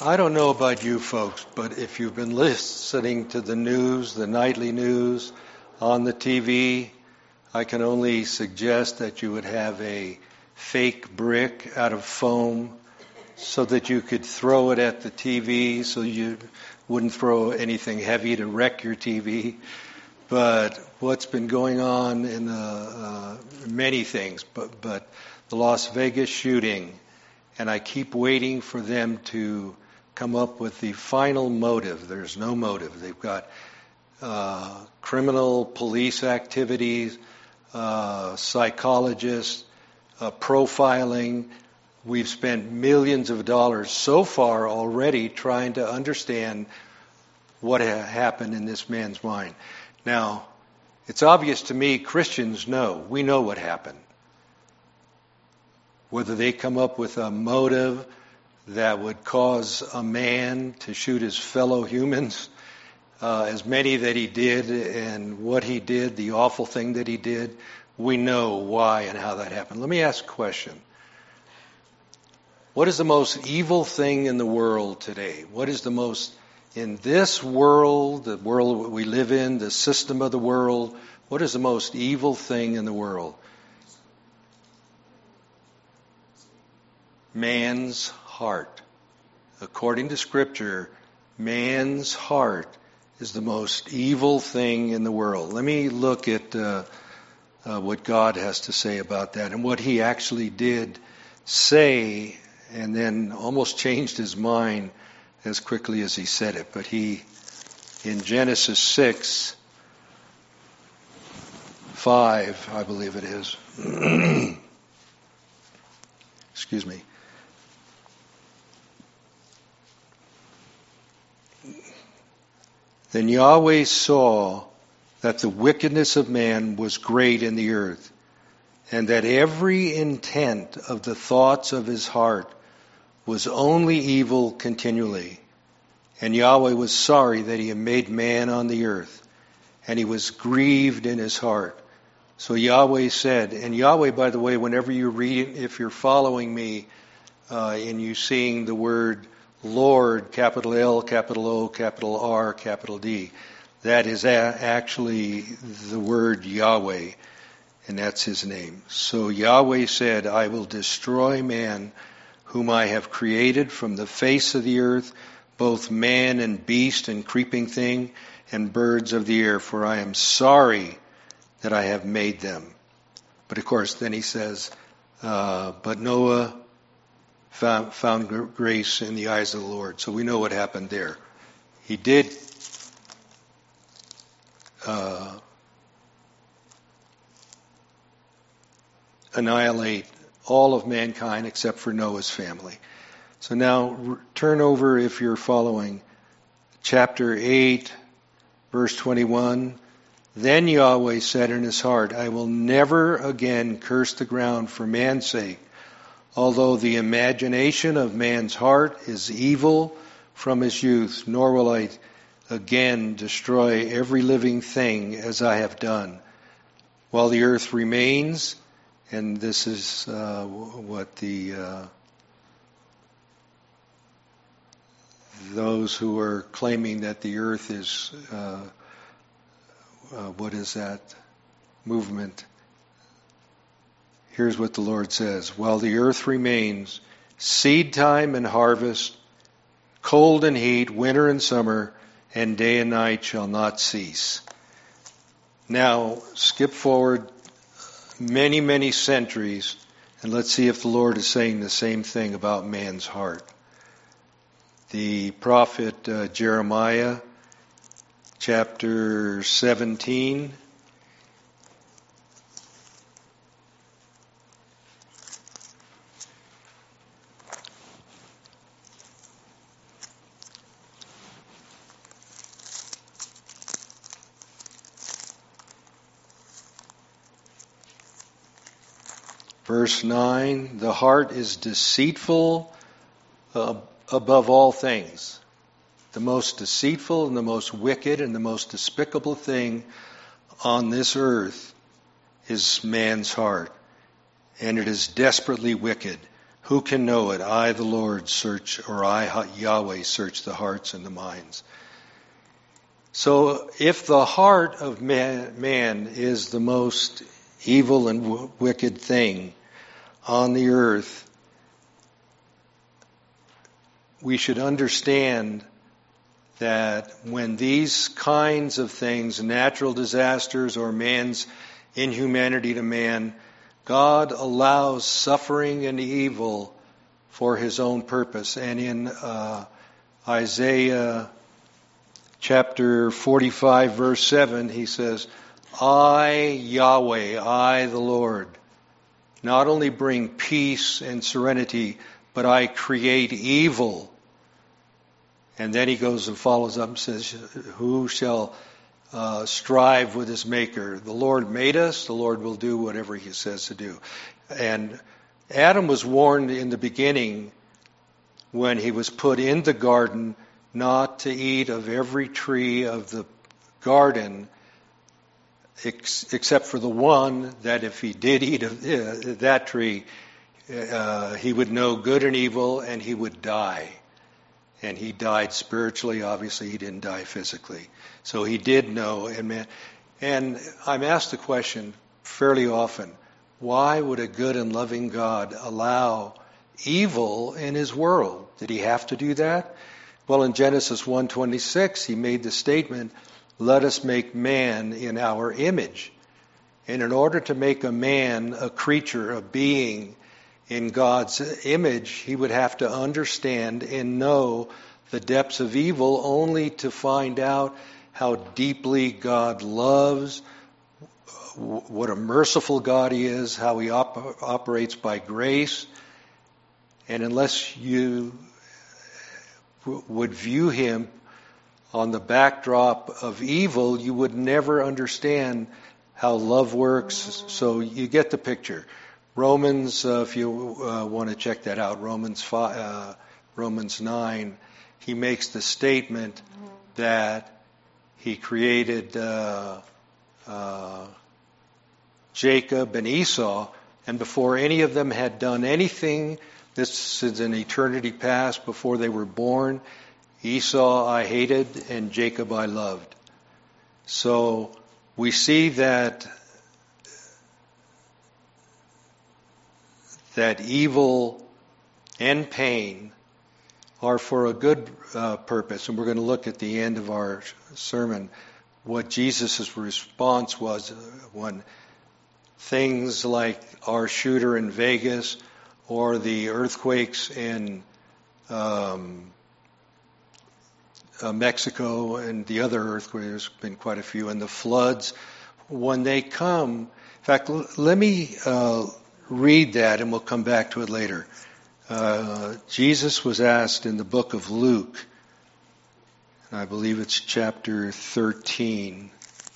I don't know about you folks, but if you've been listening to the news, the nightly news, on the TV, I can only suggest that you would have a fake brick out of foam so that you could throw it at the TV so you wouldn't throw anything heavy to wreck your TV. But what's been going on in many things, but the Las Vegas shooting, and I keep waiting for them to come up with the final motive. There's no motive. They've got criminal police activities, psychologists, profiling. We've spent millions of dollars so far already trying to understand what happened in this man's mind. Now, it's obvious to me Christians know. We know what happened. Whether they come up with a motive that would cause a man to shoot his fellow humans, as many that he did, and what he did, the awful thing that he did, we know why and how that happened. Let me ask a question. What is the most evil thing in the world today? What is the most, in this world, the world we live in, the system of the world, what is the most evil thing in the world? Man's heart. According to Scripture, man's heart is the most evil thing in the world. Let me look at what God has to say about that and what he actually did say, and then almost changed his mind as quickly as he said it. But he, in Genesis 6:5, I believe it is. Excuse me. Then Yahweh saw that the wickedness of man was great in the earth, and that every intent of the thoughts of his heart was only evil continually. And Yahweh was sorry that he had made man on the earth, and he was grieved in his heart. So Yahweh said, and Yahweh, by the way, whenever you read, if you're following me, and you seeing the word Lord, capital L, capital O, capital R, capital D, that is actually the word Yahweh, and that's his name. So Yahweh said, I will destroy man whom I have created from the face of the earth, both man and beast and creeping thing and birds of the air, for I am sorry that I have made them. But of course, then he says, but Noah found grace in the eyes of the Lord. So we know what happened there. He did annihilate all of mankind except for Noah's family. So now turn over, if you're following, chapter 8, verse 21. Then Yahweh said in his heart, I will never again curse the ground for man's sake, although the imagination of man's heart is evil from his youth, nor will I again destroy every living thing as I have done. While the earth remains, and this is what those who are claiming that the earth is, what is that movement? Here's what the Lord says. While the earth remains, seed time and harvest, cold and heat, winter and summer, and day and night shall not cease. Now, skip forward many, many centuries, and let's see if the Lord is saying the same thing about man's heart. The prophet Jeremiah, chapter 17, verse 9, the heart is deceitful above all things. The most deceitful and the most wicked and the most despicable thing on this earth is man's heart. And it is desperately wicked. Who can know it? I, the Lord, I, Yahweh, search the hearts and the minds. So if the heart of man is the most evil and wicked thing on the earth, we should understand that when these kinds of things, natural disasters or man's inhumanity to man, God allows suffering and evil for his own purpose. And in Isaiah chapter 45, verse 7, he says, I, Yahweh, I, the Lord, not only bring peace and serenity, but I create evil. And then he goes and follows up and says, who shall strive with his maker? The Lord made us, the Lord will do whatever he says to do. And Adam was warned in the beginning when he was put in the garden not to eat of every tree of the garden except for the one that if he did eat of that tree, he would know good and evil and he would die. And he died spiritually. Obviously, he didn't die physically. So he did know. And I'm asked the question fairly often, why would a good and loving God allow evil in his world? Did he have to do that? Well, in Genesis 1:26, he made the statement, let us make man in our image. And in order to make a man, a creature, a being in God's image, he would have to understand and know the depths of evil only to find out how deeply God loves, what a merciful God he is, how he operates by grace. And unless you would view him on the backdrop of evil, you would never understand how love works. So you get the picture. Romans, if you want to check that out, Romans 9, he makes the statement that he created Jacob and Esau, and before any of them had done anything, this is an eternity past, before they were born, Esau I hated and Jacob I loved. So we see that evil and pain are for a good purpose. And we're going to look at the end of our sermon what Jesus' response was when things like our shooter in Vegas or the earthquakes in Mexico and the other earthquakes, there's been quite a few, and the floods, when they come. In fact, let me read that and we'll come back to it later. Jesus was asked in the book of Luke, and I believe it's chapter 13.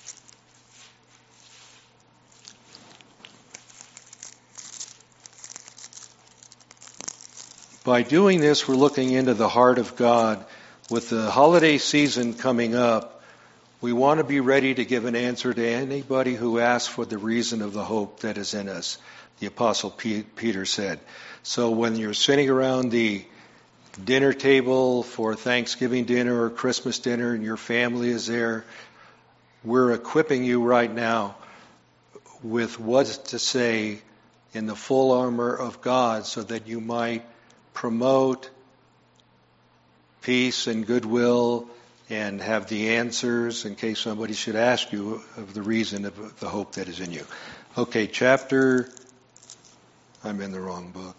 By doing this, we're looking into the heart of God. With the holiday season coming up, we want to be ready to give an answer to anybody who asks for the reason of the hope that is in us, the Apostle Peter said. So when you're sitting around the dinner table for Thanksgiving dinner or Christmas dinner and your family is there, we're equipping you right now with what to say in the full armor of God so that you might promote peace and goodwill and have the answers in case somebody should ask you of the reason of the hope that is in you. Okay, I'm in the wrong book.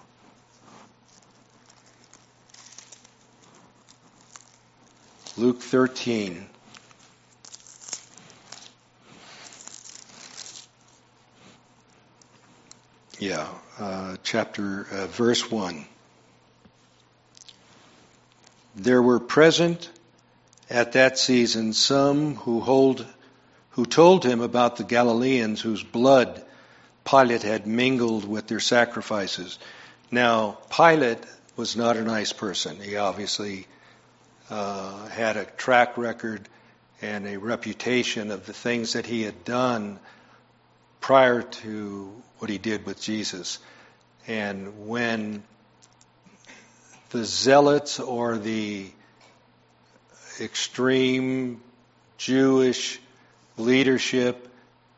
Luke 13. Verse 1. There were present at that season some who told him about the Galileans whose blood Pilate had mingled with their sacrifices. Now, Pilate was not a nice person. He obviously had a track record and a reputation of the things that he had done prior to what he did with Jesus. And when the zealots or the extreme Jewish leadership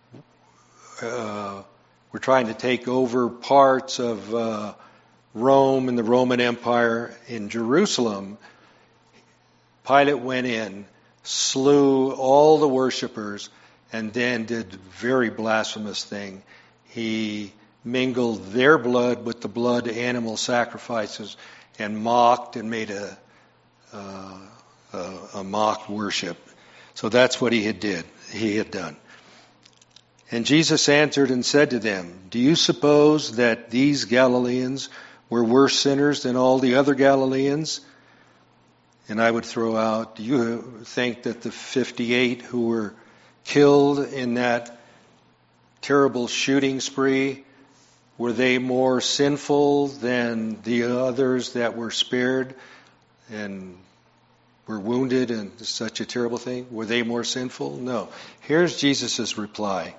were trying to take over parts of Rome and the Roman Empire in Jerusalem, Pilate went in, slew all the worshipers, and then did a very blasphemous thing. He mingled their blood with the blood of animal sacrifices and mocked and made a mock worship. So that's what he had done. And Jesus answered and said to them, "Do you suppose that these Galileans were worse sinners than all the other Galileans?" And I would throw out, do you think that the 58 who were killed in that terrible shooting spree, were they more sinful than the others that were spared and were wounded in such a terrible thing? Were they more sinful? No. Here's Jesus' reply.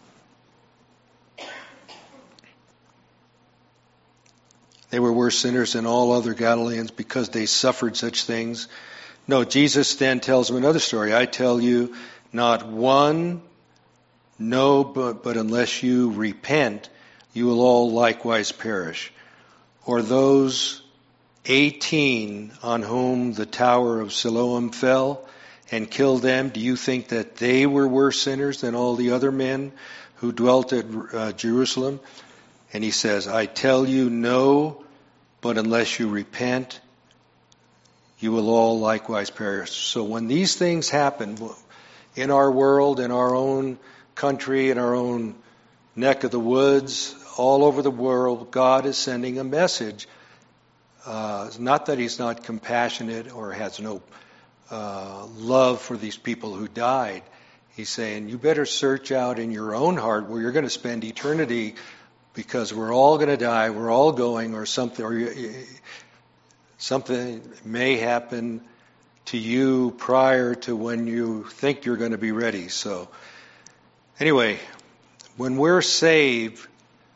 They were worse sinners than all other Galileans because they suffered such things. No, Jesus then tells them another story. I tell you, not one, no, but unless you repent, you will all likewise perish. Or those 18 on whom the tower of Siloam fell and killed them, do you think that they were worse sinners than all the other men who dwelt at Jerusalem? And he says, I tell you, no, but unless you repent, you will all likewise perish. So when these things happen in our world, in our own country, in our own neck of the woods, all over the world, God is sending a message. Not that he's not compassionate or has no love for these people who died. He's saying, you better search out in your own heart where you're going to spend eternity, because we're all going to die, we're all going, or something may happen to you prior to when you think you're going to be ready. So, anyway, when we're saved,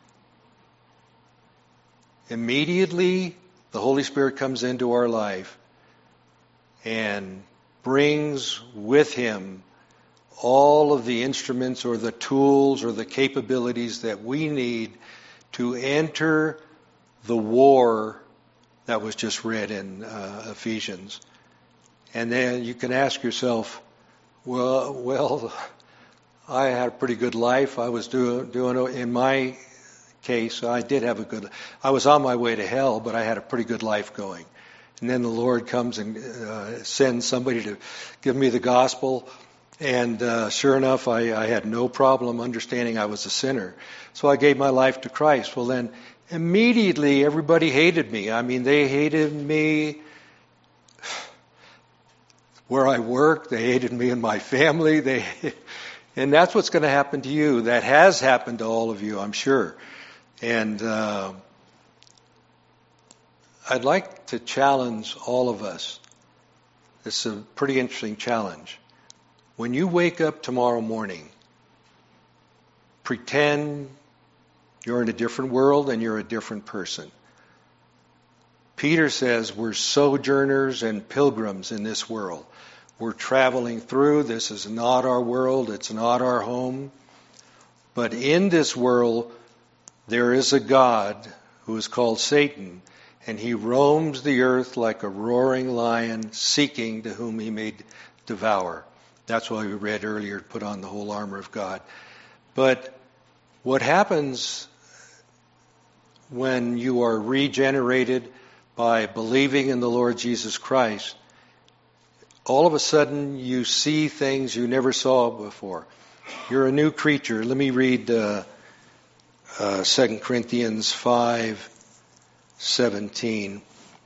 immediately the Holy Spirit comes into our life and brings with him all of the instruments or the tools or the capabilities that we need to enter the war that was just read in Ephesians. And then you can ask yourself, well, I had a pretty good life. I was doing in my case, I did have I was on my way to hell, but I had a pretty good life going. And then the Lord comes and sends somebody to give me the gospel. And sure enough, I had no problem understanding I was a sinner. So I gave my life to Christ. Well, then immediately everybody hated me. I mean, they hated me where I worked. They hated me and my family. And that's what's going to happen to you. That has happened to all of you, I'm sure. And I'd like to challenge all of us. It's a pretty interesting challenge. When you wake up tomorrow morning, pretend you're in a different world and you're a different person. Peter says we're sojourners and pilgrims in this world. We're traveling through. This is not our world. It's not our home. But in this world, there is a God who is called Satan, and he roams the earth like a roaring lion, seeking to whom he may devour. That's why we read earlier, put on the whole armor of God. But what happens when you are regenerated by believing in the Lord Jesus Christ, all of a sudden you see things you never saw before. You're a new creature. Let me read 2 Corinthians 5:17.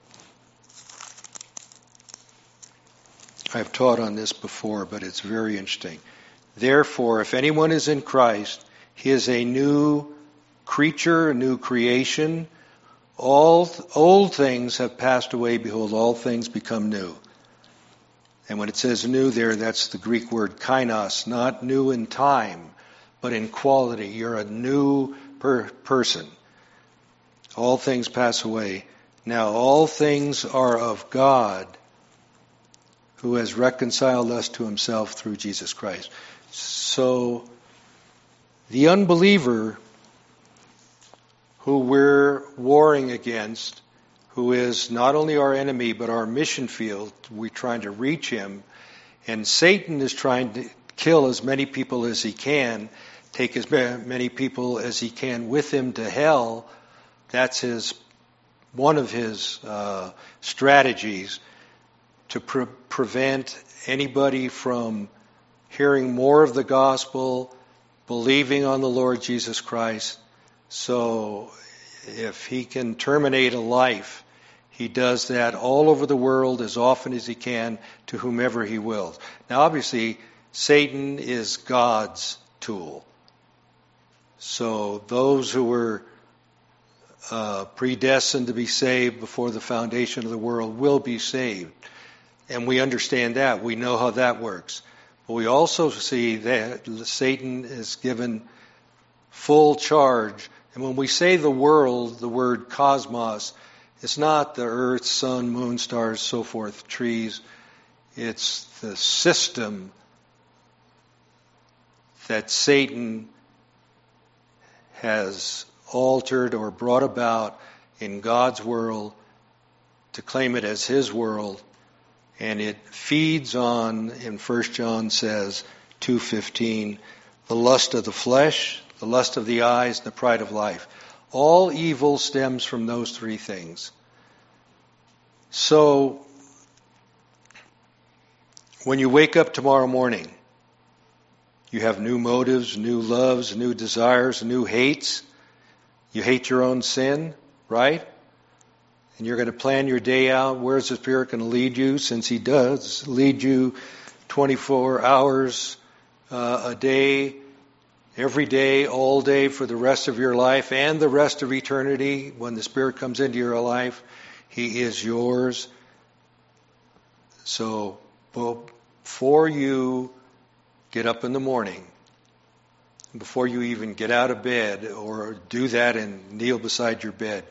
I've taught on this before, but it's very interesting. Therefore, if anyone is in Christ, he is a new creature, a new creation. All old things have passed away. Behold, all things become new. And when it says new there, that's the Greek word kainos, not new in time, but in quality. You're a new person. All things pass away. Now all things are of God, who has reconciled us to himself through Jesus Christ. So the unbeliever who we're warring against, who is not only our enemy but our mission field, we're trying to reach him, and Satan is trying to kill as many people as he can, take as many people as he can with him to hell. That's one of his strategies to prevent anybody from hearing more of the gospel, believing on the Lord Jesus Christ. So if he can terminate a life, he does that all over the world as often as he can to whomever he wills. Now obviously, Satan is God's tool. So those who were predestined to be saved before the foundation of the world will be saved. And we understand that. We know how that works. But we also see that Satan is given full charge. And when we say the world, the word cosmos, it's not the earth, sun, moon, stars, so forth, trees. It's the system that Satan has altered or brought about in God's world to claim it as his world. And it feeds on, in 1 John says, 2:15, the lust of the flesh, the lust of the eyes, and the pride of life. All evil stems from those three things. So, when you wake up tomorrow morning, you have new motives, new loves, new desires, new hates. You hate your own sin, right? And you're going to plan your day out. Where's the Spirit going to lead you? Since he does lead you 24 hours a day, every day, all day for the rest of your life and the rest of eternity. When the Spirit comes into your life, he is yours. So before you get up in the morning, before you even get out of bed or do that and kneel beside your bed,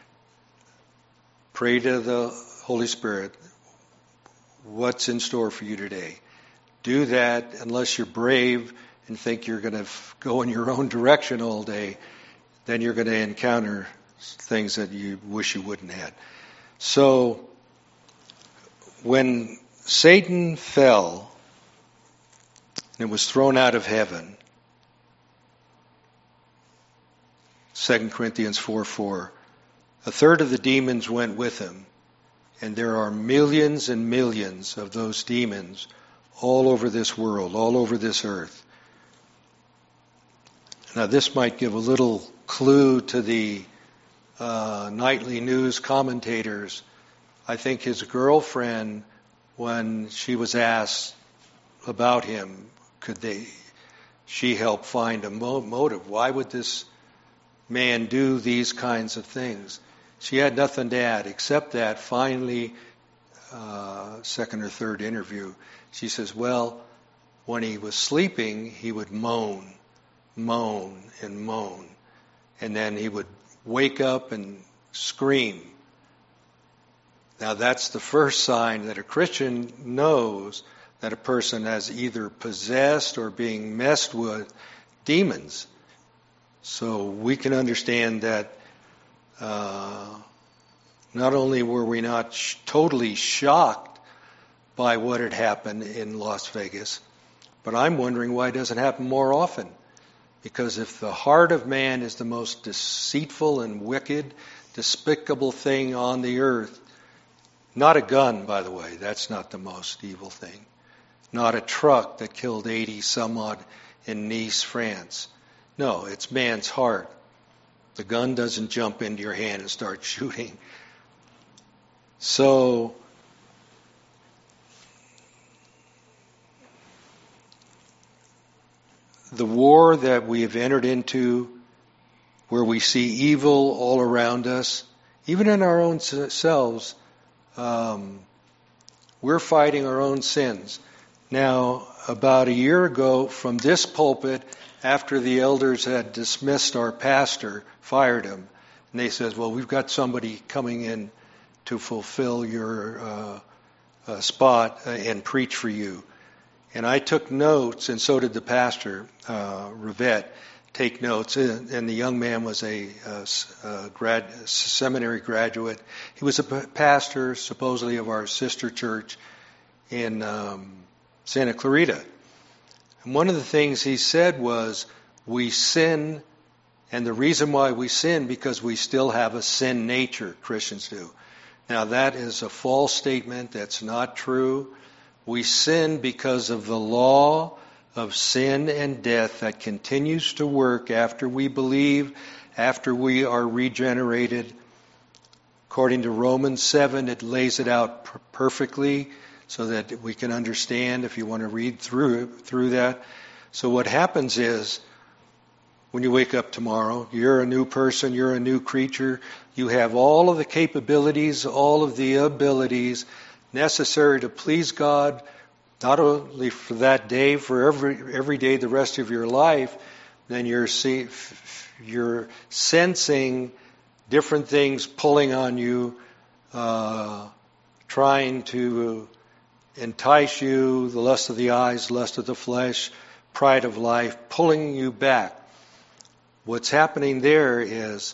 pray to the Holy Spirit, what's in store for you today? Do that unless you're brave and think you're going to go in your own direction all day. Then you're going to encounter things that you wish you wouldn't have. So, when Satan fell and was thrown out of heaven, 2 Corinthians 4:4, a third of the demons went with him, and there are millions and millions of those demons all over this world, all over this earth. Now this might give a little clue to the nightly news commentators. I think his girlfriend, when she was asked about him, she help find a motive? Why would this man do these kinds of things? She had nothing to add except that finally, second or third interview, she says, well, when he was sleeping, he would moan, and moan. And then he would wake up and scream. Now that's the first sign that a Christian knows that a person has either possessed or being messed with demons. So we can understand that not only were we not totally shocked by what had happened in Las Vegas, but I'm wondering why it doesn't happen more often. Because if the heart of man is the most deceitful and wicked, despicable thing on the earth, not a gun, by the way, that's not the most evil thing. Not a truck that killed 80 some odd in Nice, France. No, it's man's heart. The gun doesn't jump into your hand and start shooting. So, the war that we have entered into, where we see evil all around us, even in our own selves, we're fighting our own sins. Now, about a year ago, from this pulpit, after the elders had dismissed our pastor, fired him, And they says, well, we've got somebody coming in to fulfill your spot and preach for you. And I took notes, and so did the pastor, Rivette, take notes. And the young man was a seminary graduate. He was a pastor, supposedly, of our sister church in Santa Clarita. And one of the things he said was, we sin, and the reason why we sin, because we still have a sin nature, Christians do. Now that is a false statement. That's not true. We sin because of the law of sin and death that continues to work after we believe, after we are regenerated. According to Romans 7, it lays it out perfectly so that we can understand if you want to read through that. So what happens is, when you wake up tomorrow, you're a new person, you're a new creature. You have all of the capabilities, all of the abilities necessary to please God, not only for that day, for every day the rest of your life. Then you're sensing different things pulling on you, trying to entice you, the lust of the eyes, lust of the flesh, pride of life, pulling you back. What's happening there is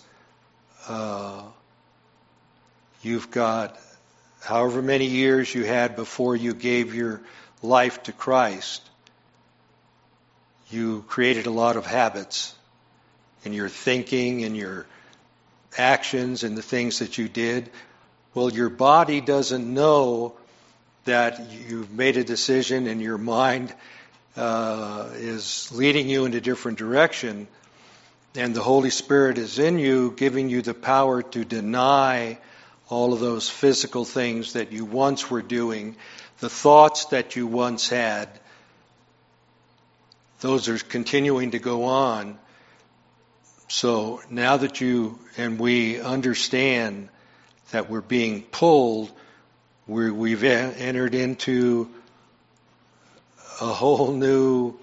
you've got however many years you had before you gave your life to Christ. You created a lot of habits in your thinking and your actions and the things that you did. Well, your body doesn't know that you've made a decision and your mind is leading you in a different direction. And the Holy Spirit is in you, giving you the power to deny all of those physical things that you once were doing, the thoughts that you once had. Those are continuing to go on. So now that you and we understand that we're being pulled, we've entered into a whole new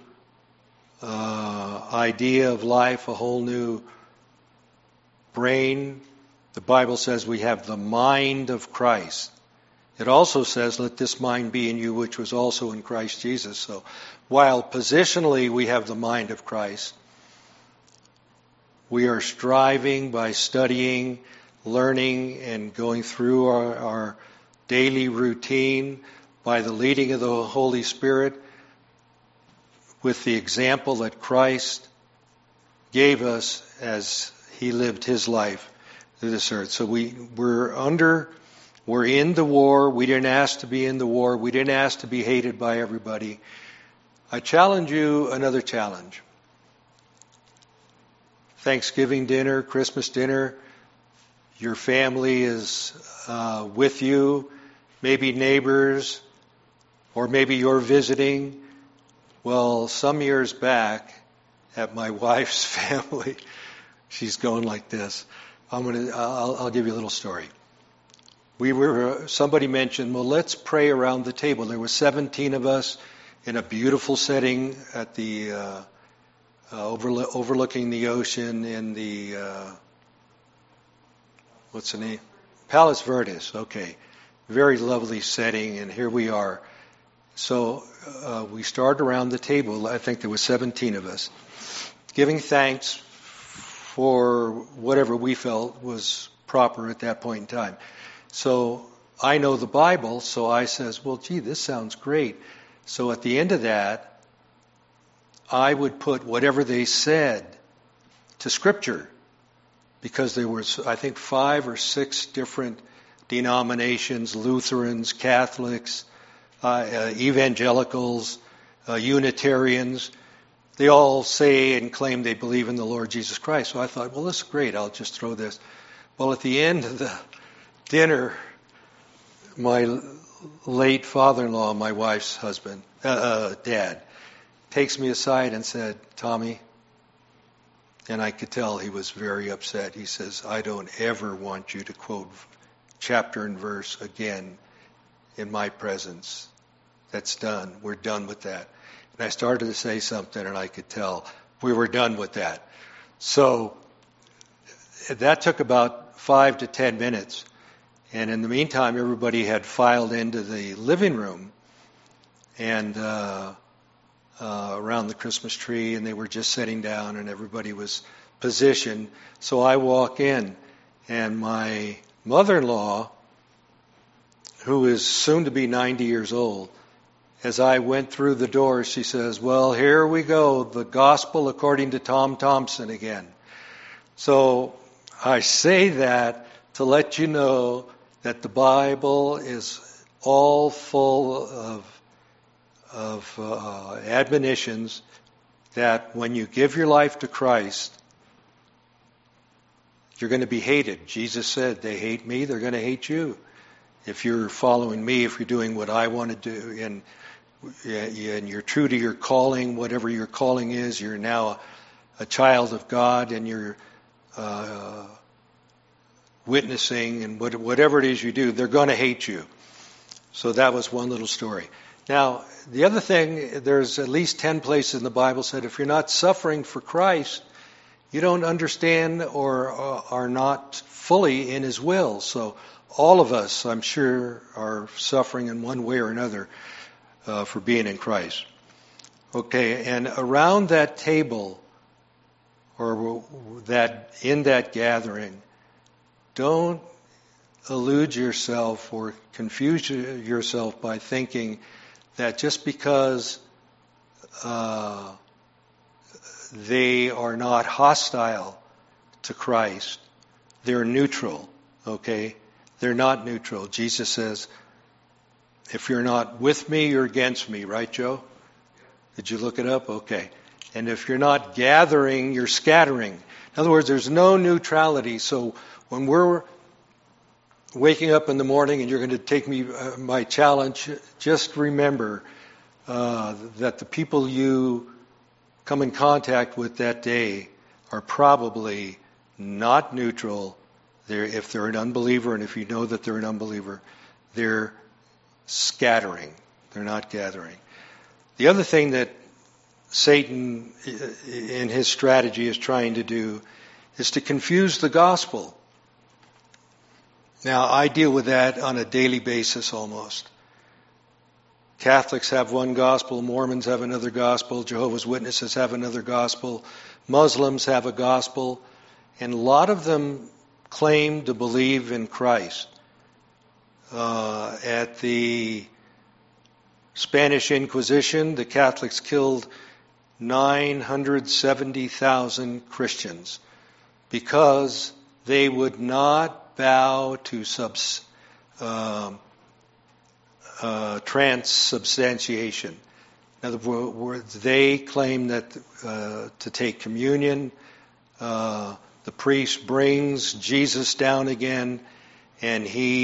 idea of life, a whole new brain. The Bible says we have the mind of Christ. It also says, let this mind be in you which was also in Christ Jesus. So while positionally we have the mind of Christ, we are striving by studying, learning, and going through our daily routine by the leading of the Holy Spirit, with the example that Christ gave us as He lived His life through this earth. So we're in the war. We didn't ask to be in the war. We didn't ask to be hated by everybody. I challenge you another challenge. Thanksgiving dinner, Christmas dinner, your family is with you, maybe neighbors, or maybe you're visiting. Well, some years back, at my wife's family, she's going like this. I'll give you a little story. Somebody mentioned, well, let's pray around the table. There were 17 of us in a beautiful setting at the overlooking the ocean in the what's the name? Palos Verdes. Okay, very lovely setting, and here we are. So we started around the table. I think there were 17 of us, giving thanks for whatever we felt was proper at that point in time. So I know the Bible, so I says, well, gee, this sounds great. So at the end of that, I would put whatever they said to Scripture, because there was, I think, 5 or 6 different denominations, Lutherans, Catholics, evangelicals, Unitarians. They all say and claim they believe in the Lord Jesus Christ. So I thought, well, this is great. I'll just throw this. Well, at the end of the dinner, my late father-in-law, my wife's husband, dad, takes me aside and said, Tommy, and I could tell he was very upset. He says, I don't ever want you to quote chapter and verse again in my presence. That's done. We're done with that. And I started to say something, and I could tell we were done with that. So that took about 5 to 10 minutes. And in the meantime, everybody had filed into the living room and around the Christmas tree, and they were just sitting down, and everybody was positioned. So I walk in, and my mother-in-law, who is soon to be 90 years old, as I went through the door, she says, "Well, here we go, the gospel according to Tom Thompson again." So I say that to let you know that the Bible is all full of admonitions that when you give your life to Christ, you're going to be hated. Jesus said, "They hate me, they're going to hate you." If you're following me, if you're doing what I want to do, and you're true to your calling, whatever your calling is, you're now a child of God, and you're witnessing, and whatever it is you do, they're going to hate you. So that was one little story. Now, the other thing, there's at least 10 places in the Bible said if you're not suffering for Christ, you don't understand or are not fully in His will. So all of us, I'm sure, are suffering in one way or another for being in Christ. Okay, and around that table, or that in that gathering, don't illude yourself or confuse yourself by thinking that just because they are not hostile to Christ, they're neutral, okay? They're not neutral. Jesus says, if you're not with me, you're against me, right, Joe? Did you look it up? Okay. And if you're not gathering, you're scattering. In other words, there's no neutrality. So when we're waking up in the morning and you're going to take me my challenge, just remember that the people you come in contact with that day are probably not neutral. If they're an unbeliever, and if you know that they're an unbeliever, they're scattering. They're not gathering. The other thing that Satan, in his strategy, is trying to do is to confuse the gospel. Now, I deal with that on a daily basis almost. Catholics have one gospel, Mormons have another gospel, Jehovah's Witnesses have another gospel, Muslims have a gospel, and a lot of them claim to believe in Christ. At the Spanish Inquisition, the Catholics killed 970,000 Christians because they would not bow to transubstantiation. In other words, they claim that to take communion, the priest brings Jesus down again, and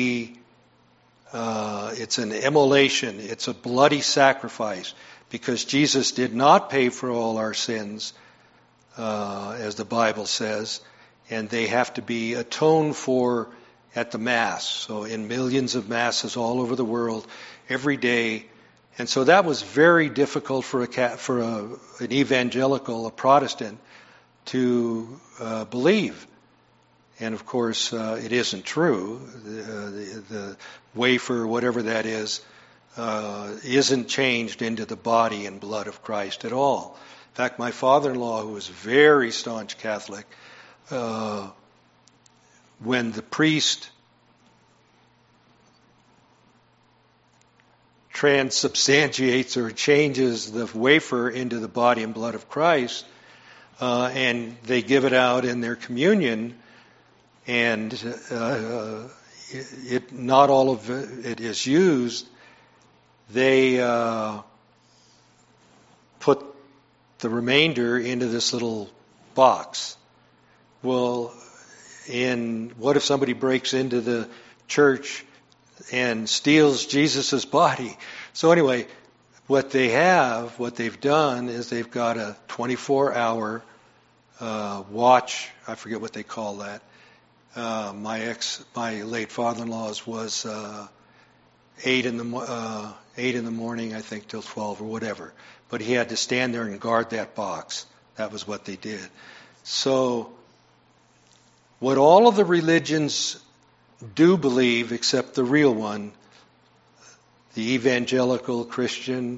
it's an immolation, it's a bloody sacrifice, because Jesus did not pay for all our sins, as the Bible says, and they have to be atoned for at the Mass. So in millions of Masses all over the world, every day. And so that was very difficult for an evangelical, a Protestant, to believe. And of course, it isn't true. The wafer, whatever that is, isn't changed into the body and blood of Christ at all. In fact, my father-in-law, who was a very staunch Catholic, when the priest transubstantiates or changes the wafer into the body and blood of Christ, and they give it out in their communion, and not all of it is used, they put the remainder into this little box. Well, what if somebody breaks into the church and steals Jesus' body? So anyway, what they've done is they've got a 24-hour watch. I forget what they call that. My late father-in-law's was 8 in the morning, I think, till 12 or whatever. But he had to stand there and guard that box. That was what they did. So What all of the religions do believe, except the real one, the evangelical Christian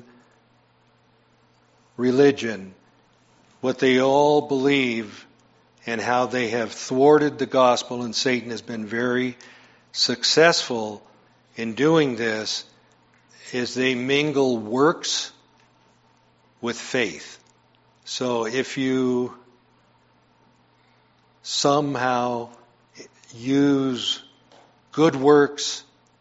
religion, what they all believe and how they have thwarted the gospel, and Satan has been very successful in doing this, is they mingle works with faith. So if you somehow use good works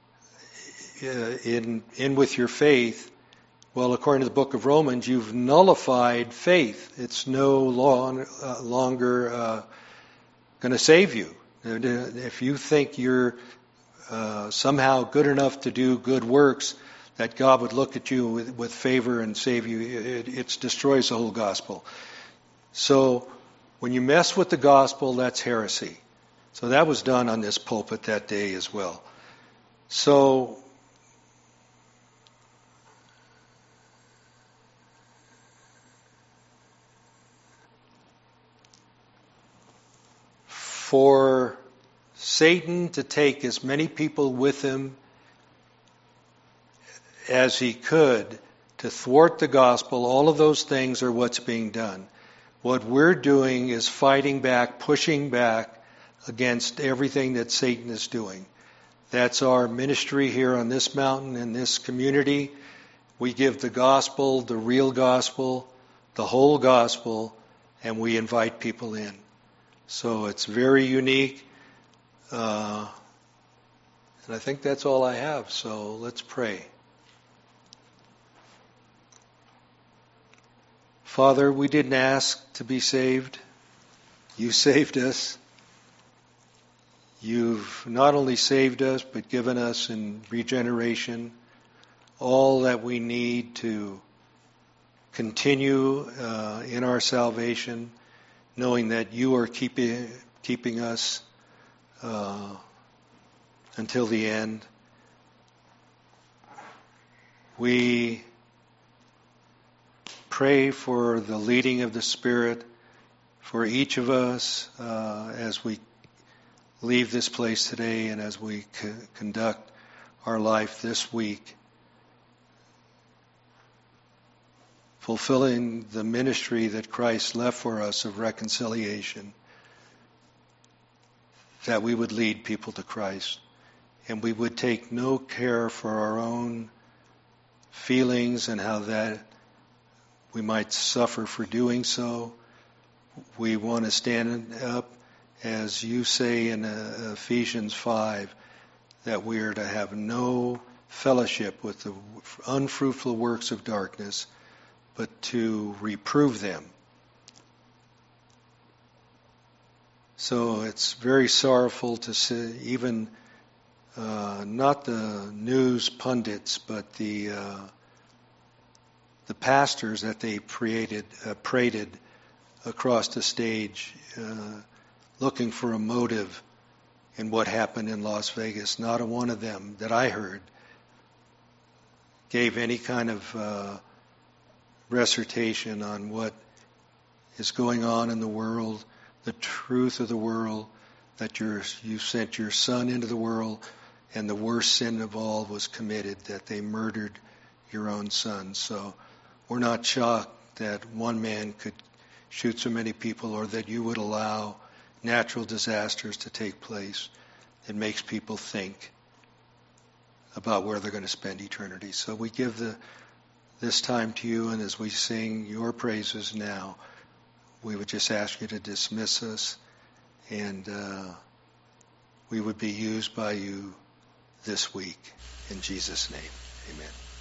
in with your faith, well, according to the book of Romans, you've nullified faith. It's no longer going to save you. If you think you're somehow good enough to do good works, that God would look at you with favor and save you, it destroys the whole gospel. So when you mess with the gospel, that's heresy. So that was done on this pulpit that day as well. So for Satan to take as many people with him as he could to thwart the gospel, all of those things are what's being done. What we're doing is fighting back, pushing back against everything that Satan is doing. That's our ministry here on this mountain, in this community. We give the gospel, the real gospel, the whole gospel, and we invite people in. So it's very unique. And I think that's all I have. So let's pray. Father, we didn't ask to be saved. You saved us. You've not only saved us, but given us in regeneration all that we need to continue in our salvation, knowing that you are keeping us until the end. We pray for the leading of the Spirit for each of us as we leave this place today and as we conduct our life this week, fulfilling the ministry that Christ left for us of reconciliation, that we would lead people to Christ, and we would take no care for our own feelings and how that we might suffer for doing so. We want to stand up, as you say in Ephesians 5, that we are to have no fellowship with the unfruitful works of darkness, but to reprove them. So it's very sorrowful to see even not the news pundits, but the pastors that they paraded across the stage looking for a motive in what happened in Las Vegas. Not a one of them that I heard gave any kind of recitation on what is going on in the world, the truth of the world, that you sent your Son into the world, and the worst sin of all was committed, that they murdered your own Son. So we're not shocked that one man could shoot so many people, or that you would allow natural disasters to take place. It makes people think about where they're going to spend eternity. So we give this time to you, and as we sing your praises now, we would just ask you to dismiss us, and we would be used by you this week. In Jesus' name, amen.